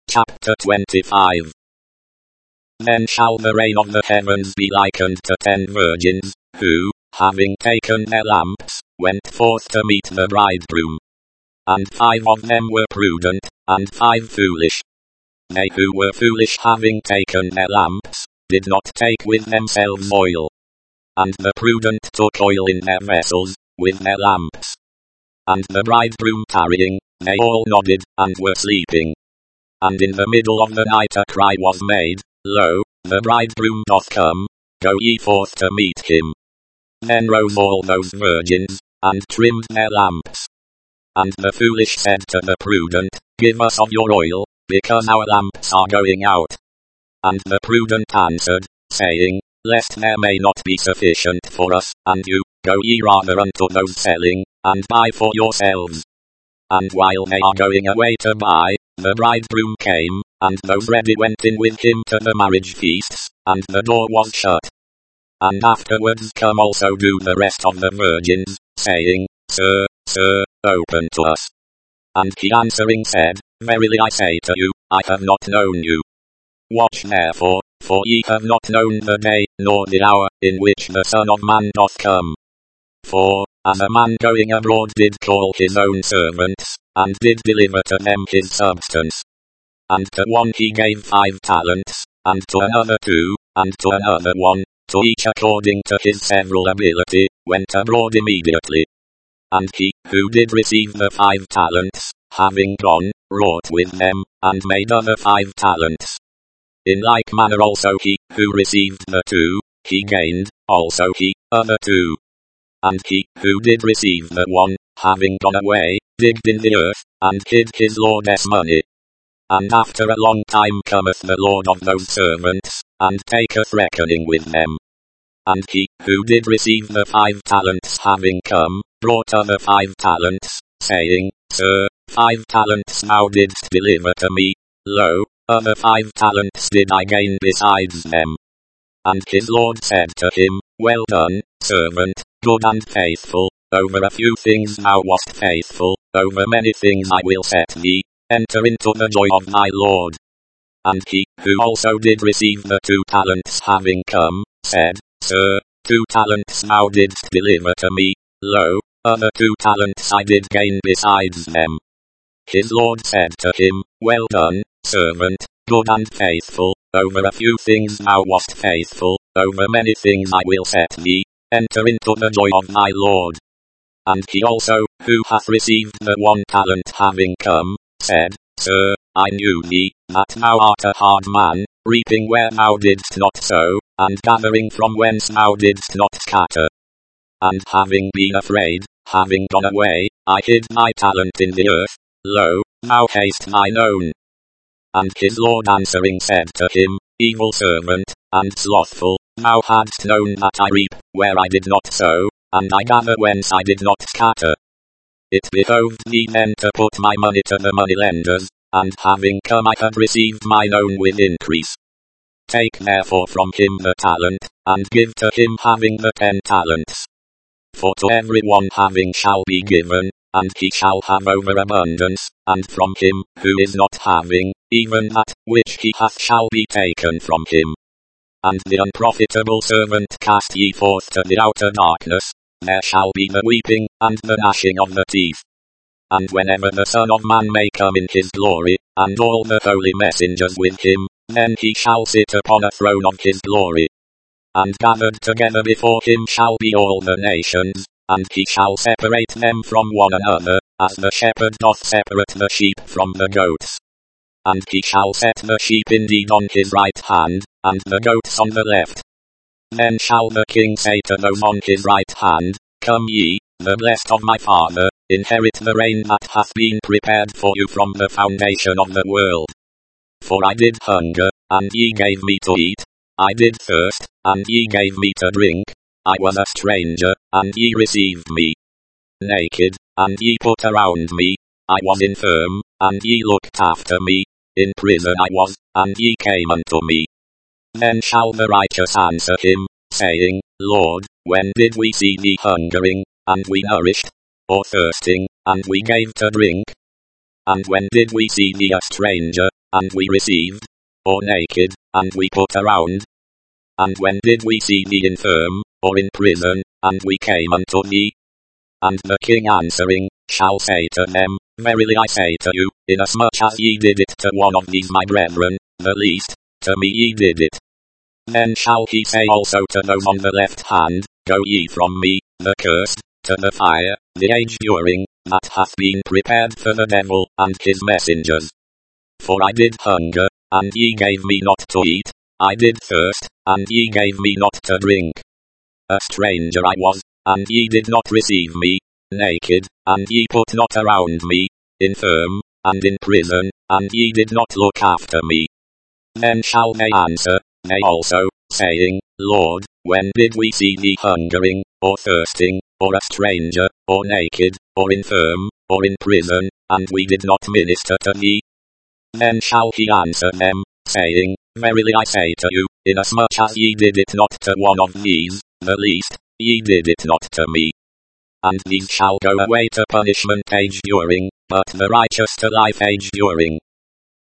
Chapter 25. Then shall the reign of the heavens be likened to 10 virgins, who, having taken their lamps, went forth to meet the bridegroom. And 5 of them were prudent, and 5 foolish. They who were foolish, having taken their lamps, did not take with themselves oil. And the prudent took oil in their vessels, with their lamps. And the bridegroom tarrying, they all nodded, and were sleeping. And in the middle of the night a cry was made, Lo, the bridegroom doth come, go ye forth to meet him. Then rose all those virgins, and trimmed their lamps. And the foolish said to the prudent, Give us of your oil, because our lamps are going out. And the prudent answered, saying, Lest there may not be sufficient for us, and you, go ye rather unto those selling, and buy for yourselves. And while they are going away to buy, the bridegroom came, and those ready went in with him to the marriage feasts, and the door was shut. And afterwards come also do the rest of the virgins, saying, Sir, Sir, open to us. And he answering said, Verily I say to you, I have not known you. Watch therefore, for ye have not known the day, nor the hour, in which the Son of Man doth come. For, as a man going abroad did call his own servants, and did deliver to them his substance. And to one he gave 5 talents, and to another 2, and to another 1, to each according to his several ability, went abroad immediately. And he, who did receive the 5 talents, having gone, wrought with them, and made other 5 talents. In like manner also he, who received the 2, he gained, also he, other 2. And he, who did receive the 1, having gone away, digged in the earth, and hid his lord's money. And after a long time cometh the Lord of those servants, and taketh reckoning with them. And he, who did receive the 5 talents having come, brought other 5 talents, saying, Sir, 5 talents thou didst deliver to me, lo, other 5 talents did I gain besides them. And his Lord said to him, Well done, servant, good and faithful, over a few things thou wast faithful, over many things I will set thee, enter into the joy of thy Lord. And he, who also did receive the 2 talents having come, said, Sir, 2 talents thou didst deliver to me, lo, other 2 talents I did gain besides them. His Lord said to him, Well done, servant, good and faithful, over a few things thou wast faithful, over many things I will set thee, enter into the joy of thy Lord. And he also, who hath received the 1 talent having come, said, Sir, I knew thee, that thou art a hard man, reaping where thou didst not sow, and gathering from whence thou didst not scatter. And having been afraid, having gone away, I hid thy talent in the earth, lo, thou hast thine own. And his Lord answering said to him, Evil servant, and slothful, thou hadst known that I reap where I did not sow, and I gather whence I did not scatter. It behoved thee then to put my money to the moneylenders, and having come I had received mine own with increase. Take therefore from him the talent, and give to him having the 10 talents. For to every one having shall be given, and he shall have overabundance, and from him, who is not having, even that which he hath shall be taken from him. And the unprofitable servant cast ye forth to the outer darkness, there shall be the weeping, and the gnashing of the teeth. And whenever the Son of Man may come in his glory, and all the holy messengers with him, then he shall sit upon a throne of his glory. And gathered together before him shall be all the nations, and he shall separate them from one another, as the shepherd doth separate the sheep from the goats. And he shall set the sheep indeed on his right hand, and the goats on the left. Then shall the king say to those on his right hand, Come ye, the blessed of my Father, inherit the reign that hath been prepared for you from the foundation of the world. For I did hunger, and ye gave me to eat. I did thirst, and ye gave me to drink. I was a stranger, and ye received me. Naked, and ye put around me. I was infirm, and ye looked after me. In prison I was, and ye came unto me. Then shall the righteous answer him, saying, Lord, when did we see thee hungering, and we nourished, or thirsting, and we gave to drink? And when did we see thee a stranger, and we received? Or naked, and we put around? And when did we see thee infirm, or in prison, and we came unto thee? And the king answering, shall say to them, Verily I say to you, inasmuch as ye did it to one of these my brethren, the least, to me ye did it. Then shall he say also to those on the left hand, Go ye from me, the cursed, to the fire, the age during, that hath been prepared for the devil and his messengers. For I did hunger, and ye gave me not to eat, I did thirst, and ye gave me not to drink. A stranger I was, and ye did not receive me, naked, and ye put not around me, infirm, and in prison, and ye did not look after me. Then shall they answer, they also, saying, Lord, when did we see thee hungering, or thirsting, or a stranger, or naked, or infirm, or in prison, and we did not minister to thee? Then shall he answer them, saying, Verily I say to you, inasmuch as ye did it not to one of these, the least, ye did it not to me. And these shall go away to punishment age during, but the righteous to life age during.